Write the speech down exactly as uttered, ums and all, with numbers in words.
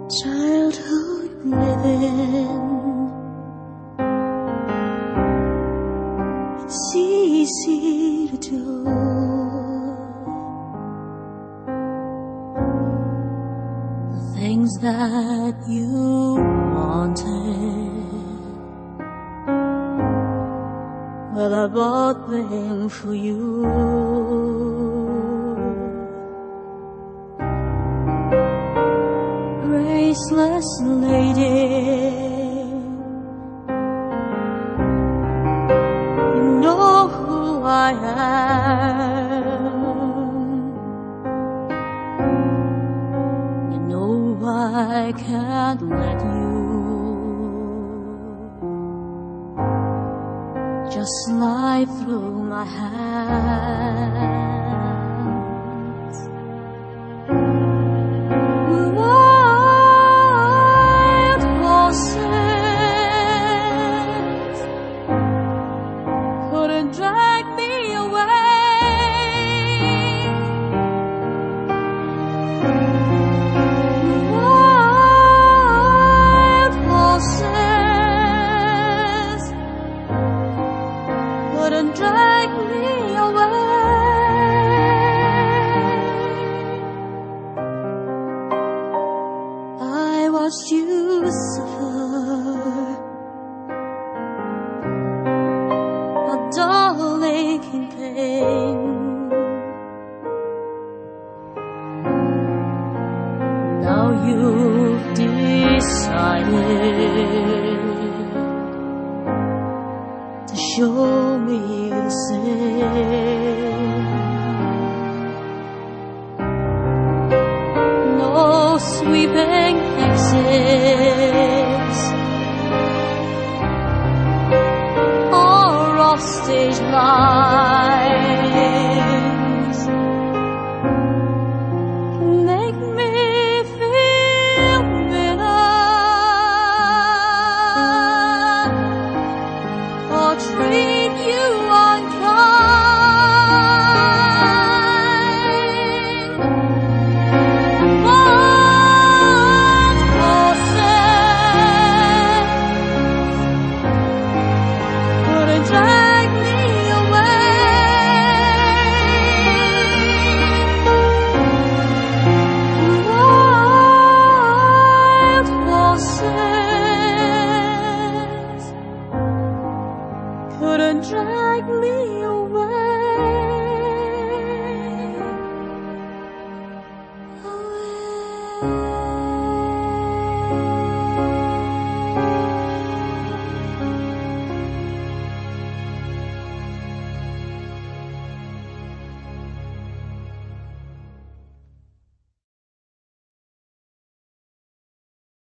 childhood within. It's easy to do. The things that you wanted, well, I bought them for you. Graceless lady, you know who I am. You know I can't let you just slide through my hands. Wild horses couldn't drag me away. Wild horses couldn't drag me away. I watched you suffer, a dull aching pain. Now you've decided to show me the same. No sweeping exits or offstage lines can make me feel bitter or treat you unkind. Wild horses couldn't drag me away. Wild horses couldn't drag me away, away.